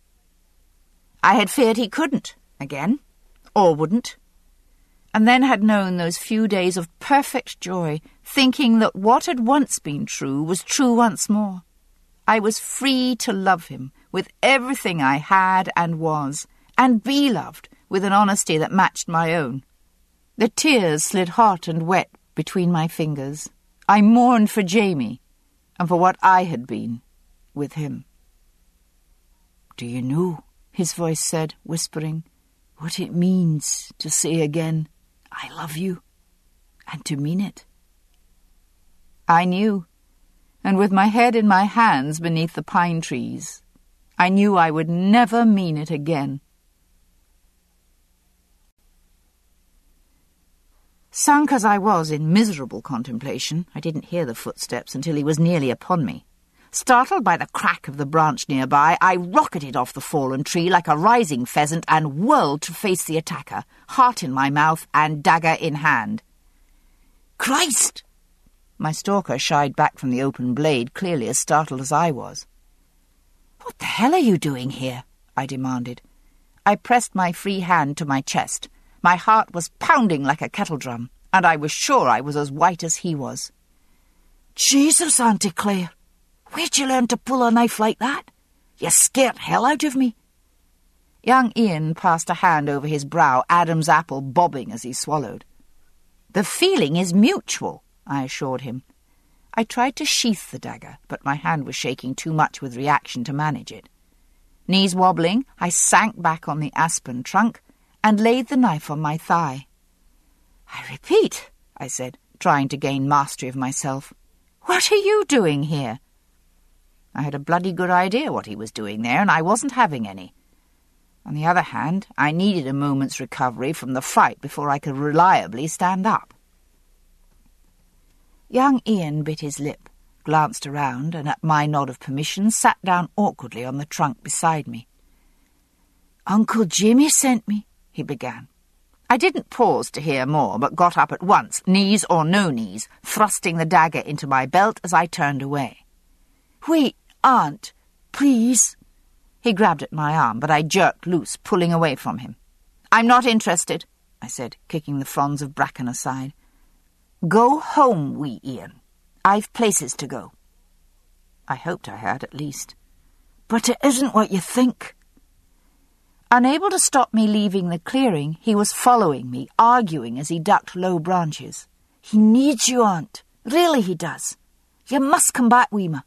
I had feared he couldn't, again, or wouldn't, and then had known those few days of perfect joy, thinking that what had once been true was true once more. I was free to love him with everything I had and was, and be loved with an honesty that matched my own. The tears slid hot and wet between my fingers. I mourned for Jamie, and for what I had been with him. "Do you know," his voice said, whispering, "what it means to say again, 'I love you,' and to mean it?" I knew, and with my head in my hands beneath the pine trees, I knew I would never mean it again. Sunk as I was in miserable contemplation, I didn't hear the footsteps until he was nearly upon me. Startled by the crack of the branch nearby, I rocketed off the fallen tree like a rising pheasant and whirled to face the attacker, heart in my mouth and dagger in hand. "Christ!" My stalker shied back from the open blade, clearly as startled as I was. "What the hell are you doing here?" I demanded. I pressed my free hand to my chest. My heart was pounding like a kettle drum, and I was sure I was as white as he was. "Jesus, Auntie Claire! Where'd you learn to pull a knife like that? You scared hell out of me." Young Ian passed a hand over his brow, Adam's apple bobbing as he swallowed. "The feeling is mutual," I assured him. I tried to sheath the dagger, but my hand was shaking too much with reaction to manage it. Knees wobbling, I sank back on the aspen trunk and laid the knife on my thigh. "I repeat," I said, trying to gain mastery of myself, "what are you doing here?" I had a bloody good idea what he was doing there, and I wasn't having any. On the other hand, I needed a moment's recovery from the fright before I could reliably stand up. Young Ian bit his lip, glanced around, and at my nod of permission sat down awkwardly on the trunk beside me. "Uncle Jimmy sent me," he began. I didn't pause to hear more, but got up at once, knees or no knees, thrusting the dagger into my belt as I turned away. "Wait, Aunt, please." He grabbed at my arm, but I jerked loose, pulling away from him. "I'm not interested," I said, kicking the fronds of bracken aside. "Go home, wee Ian. I've places to go." I hoped I had, at least. "But it isn't what you think." Unable to stop me leaving the clearing, he was following me, arguing as he ducked low branches. "He needs you, Aunt. Really he does. You must come back, Weema."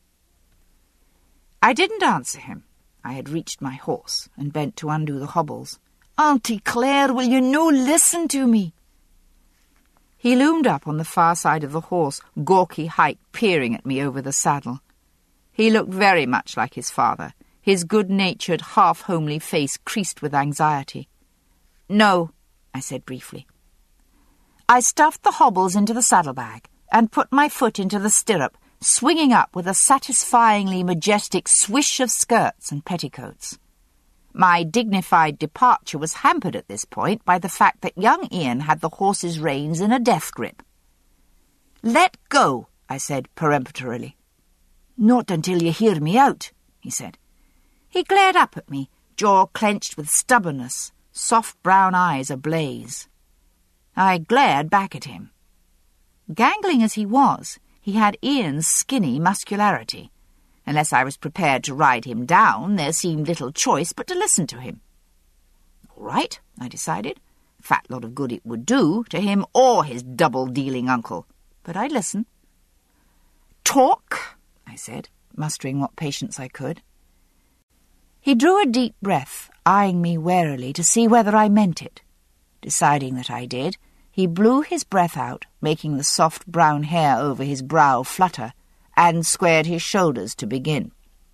I didn't answer him. I had reached my horse and bent to undo the hobbles. "Auntie Claire, will you no listen to me?" He loomed up on the far side of the horse, gawky height, peering at me over the saddle. He looked very much like his father, his good-natured, half-homely face creased with anxiety. "No," I said briefly. I stuffed the hobbles into the saddlebag and put my foot into the stirrup, swinging up with a satisfyingly majestic swish of skirts and petticoats. My dignified departure was hampered at this point by the fact that young Ian had the horse's reins in a death grip. "Let go," I said peremptorily. "Not until you hear me out," he said. He glared up at me, jaw clenched with stubbornness, soft brown eyes ablaze. I glared back at him. Gangling as he was, he had Ian's skinny muscularity. Unless I was prepared to ride him down, there seemed little choice but to listen to him. All right, I decided. Fat lot of good it would do to him or his double-dealing uncle. But I'd listen. "Talk," I said, mustering what patience I could. He drew a deep breath, eyeing me warily to see whether I meant it. Deciding that I did, he blew his breath out, making the soft brown hair over his brow flutter, and squared his shoulders to begin.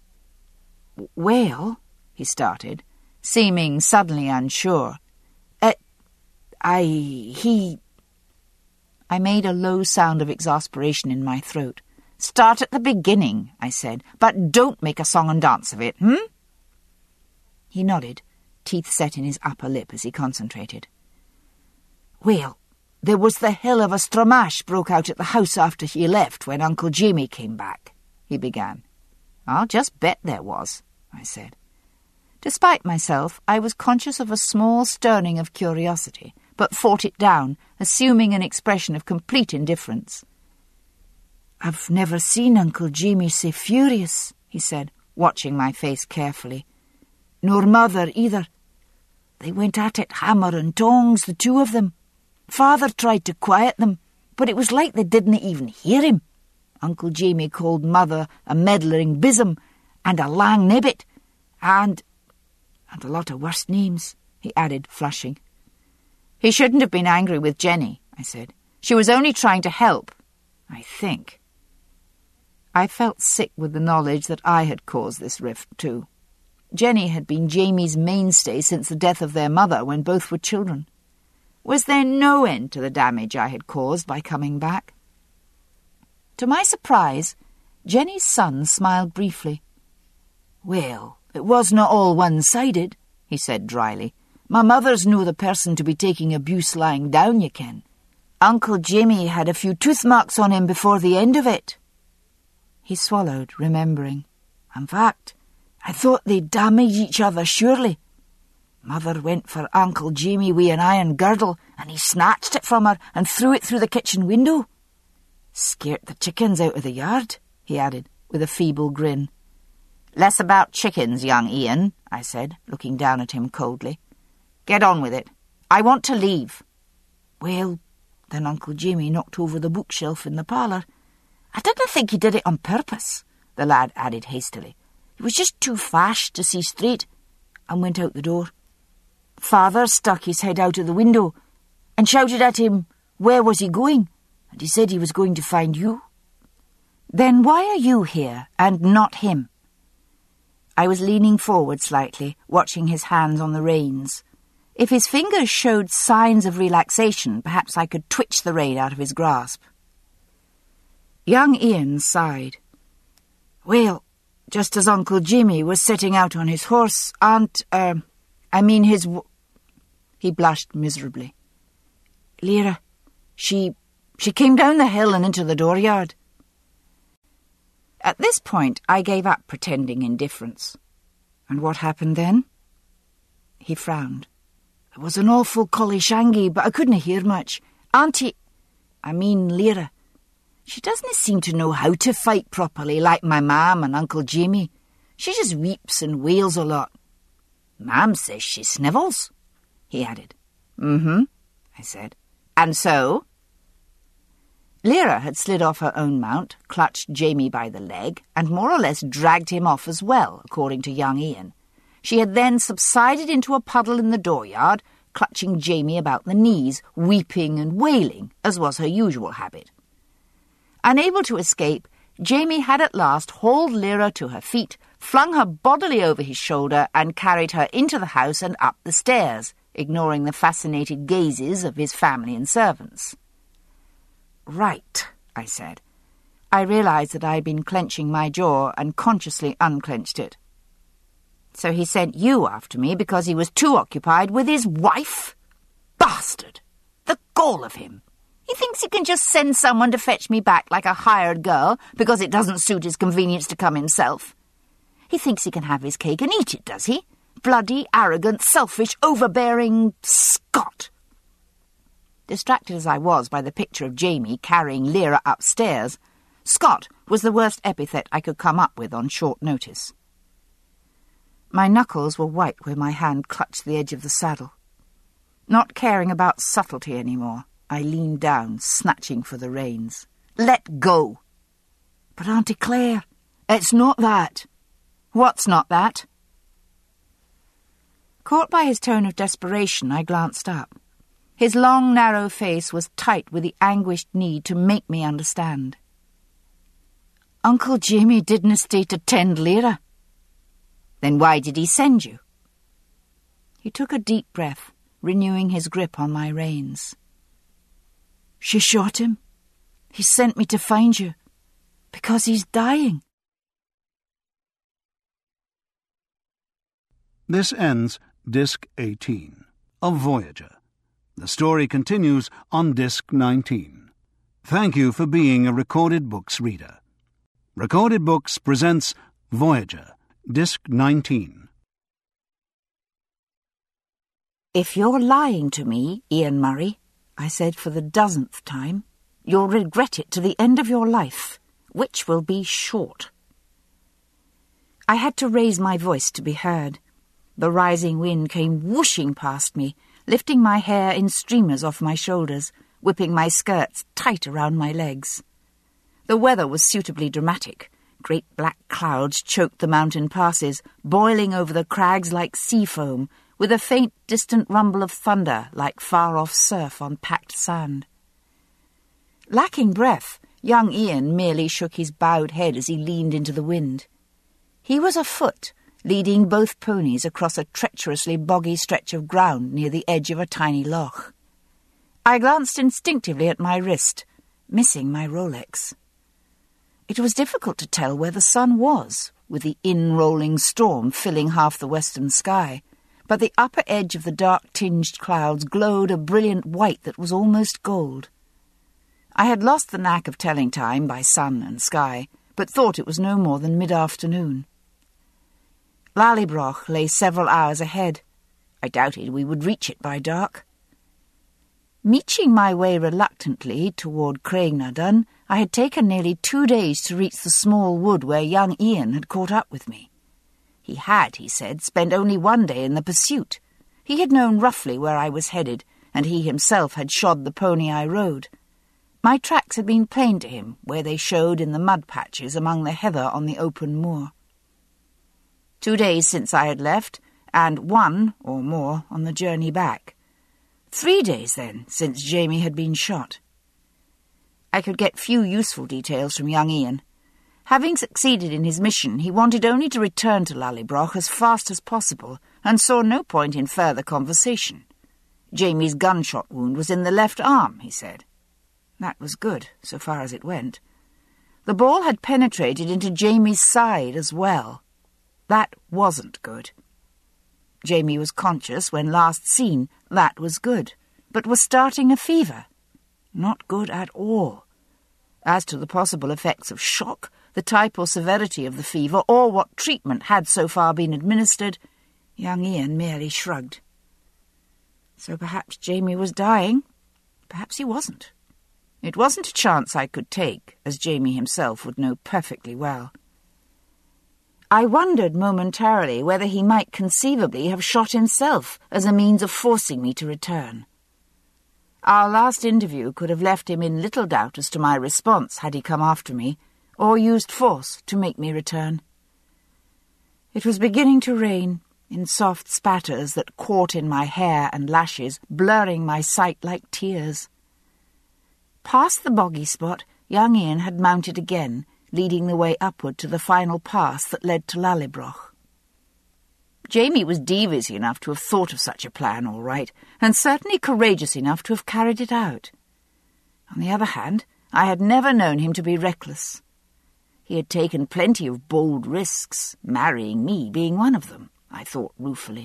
"Well," he started, seeming suddenly unsure. Uh, I... he... I made a low sound of exasperation in my throat. "Start at the beginning," I said, "but don't make a song and dance of it, hmm?" He nodded, teeth set in his upper lip as he concentrated. "Well, there was the hell of a stramash broke out at the house after he left when Uncle Jamie came back," he began. "I'll just bet there was," I said. Despite myself, I was conscious of a small stirring of curiosity, but fought it down, assuming an expression of complete indifference. "I've never seen Uncle Jamie so furious," he said, watching my face carefully. "Nor Mother either. They went at it hammer and tongs, the two of them. Father tried to quiet them, but it was like they didn't even hear him. Uncle Jamie called Mother a meddling bism and a lang nibbit, and... and a lot of worse names," he added, flushing. "He shouldn't have been angry with Jenny," I said. "She was only trying to help, I think." I felt sick with the knowledge that I had caused this rift too. Jenny had been Jamie's mainstay since the death of their mother when both were children. Was there no end to the damage I had caused by coming back? To my surprise, Jenny's son smiled briefly. "Well, it was not all one-sided," he said dryly. "My mother's no the person to be taking abuse lying down, you ken. Uncle Jamie had a few tooth marks on him before the end of it." He swallowed, remembering. "In fact, I thought they'd damage each other surely. Mother went for Uncle Jamie wi' an iron girdle, and he snatched it from her and threw it through the kitchen window. Scared the chickens out of the yard," he added, with a feeble grin. "Less about chickens, young Ian," I said, looking down at him coldly. "Get on with it. I want to leave." "Well, then Uncle Jamie knocked over the bookshelf in the parlour. I didn't think he did it on purpose," the lad added hastily. "He was just too fashed to see straight, and went out the door. Father stuck his head out of the window and shouted at him, where was he going, and he said he was going to find you." "Then why are you here and not him?" I was leaning forward slightly, watching his hands on the reins. If his fingers showed signs of relaxation, perhaps I could twitch the rein out of his grasp. Young Ian sighed. "Well, just as Uncle Jimmy was setting out on his horse, Aunt, er, uh, I mean his... W he blushed miserably. "Lyra, she... she came down the hill and into the dooryard." At this point, I gave up pretending indifference. "And what happened then?" He frowned. "It was an awful collie-shangy, but I couldn't hear much. Auntie... I mean Lyra... she doesn't seem to know how to fight properly like my mam and Uncle Jamie. She just weeps and wails a lot. Mam says she snivels," he added. "Mm-hmm," I said. "And so?" Lyra had slid off her own mount, clutched Jamie by the leg, and more or less dragged him off as well, according to young Ian. She had then subsided into a puddle in the dooryard, clutching Jamie about the knees, weeping and wailing, as was her usual habit. Unable to escape, Jamie had at last hauled Lyra to her feet, flung her bodily over his shoulder, and carried her into the house and up the stairs, ignoring the fascinated gazes of his family and servants. "Right," I said. I realised that I'd been clenching my jaw and consciously unclenched it. So he sent you after me because he was too occupied with his wife? Bastard! The gall of him! He thinks he can just send someone to fetch me back like a hired girl because it doesn't suit his convenience to come himself. He thinks he can have his cake and eat it, does he? Bloody, arrogant, selfish, overbearing Scot! Distracted as I was by the picture of Jamie carrying Lyra upstairs, Scot was the worst epithet I could come up with on short notice. My knuckles were white where my hand clutched the edge of the saddle. Not caring about subtlety any more, I leaned down, snatching for the reins. Let go! But Auntie Claire, it's not that. What's not that? Caught by his tone of desperation, I glanced up. His long, narrow face was tight with the anguished need to make me understand. Uncle Jamie didn't stay to tend Lyra. Then why did he send you? He took a deep breath, renewing his grip on my reins. She shot him. He sent me to find you. Because he's dying. This ends Disc eighteen of Voyager. The story continues on Disc nineteen. Thank you for being a Recorded Books reader. Recorded Books presents Voyager, Disc nineteen. If you're lying to me, Ian Murray, I said for the dozenth time, you'll regret it to the end of your life, which will be short. I had to raise my voice to be heard. The rising wind came whooshing past me, lifting my hair in streamers off my shoulders, whipping my skirts tight around my legs. The weather was suitably dramatic. Great black clouds choked the mountain passes, boiling over the crags like sea foam, with a faint, distant rumble of thunder like far-off surf on packed sand. Lacking breath, young Ian merely shook his bowed head as he leaned into the wind. He was afoot, leading both ponies across a treacherously boggy stretch of ground near the edge of a tiny loch. I glanced instinctively at my wrist, missing my Rolex. It was difficult to tell where the sun was, with the in-rolling storm filling half the western sky, but the upper edge of the dark-tinged clouds glowed a brilliant white that was almost gold. I had lost the knack of telling time by sun and sky, but thought it was no more than mid-afternoon. Lallybroch lay several hours ahead. I doubted we would reach it by dark. Meeching my way reluctantly toward Craignaddon, I had taken nearly two days to reach the small wood where young Ian had caught up with me. He had, he said, spent only one day in the pursuit. He had known roughly where I was headed, and he himself had shod the pony I rode. My tracks had been plain to him, where they showed in the mud patches among the heather on the open moor. Two days since I had left, and one, or more, on the journey back. Three days, then, since Jamie had been shot. I could get few useful details from young Ian. Having succeeded in his mission, he wanted only to return to Lallybroch as fast as possible, and saw no point in further conversation. Jamie's gunshot wound was in the left arm, he said. That was good, so far as it went. The ball had penetrated into Jamie's side as well. That wasn't good. Jamie was conscious when last seen. That was good, but was starting a fever. Not good at all. As to the possible effects of shock, the type or severity of the fever, or what treatment had so far been administered, young Ian merely shrugged. So perhaps Jamie was dying. Perhaps he wasn't. It wasn't a chance I could take, as Jamie himself would know perfectly well. I wondered momentarily whether he might conceivably have shot himself as a means of forcing me to return. Our last interview could have left him in little doubt as to my response had he come after me, or used force to make me return. It was beginning to rain, in soft spatters that caught in my hair and lashes, blurring my sight like tears. Past the boggy spot, young Ian had mounted again, leading the way upward to the final pass that led to Lallybroch. Jamie was devious enough to have thought of such a plan, all right, and certainly courageous enough to have carried it out. On the other hand, I had never known him to be reckless. He had taken plenty of bold risks, marrying me being one of them, I thought ruefully.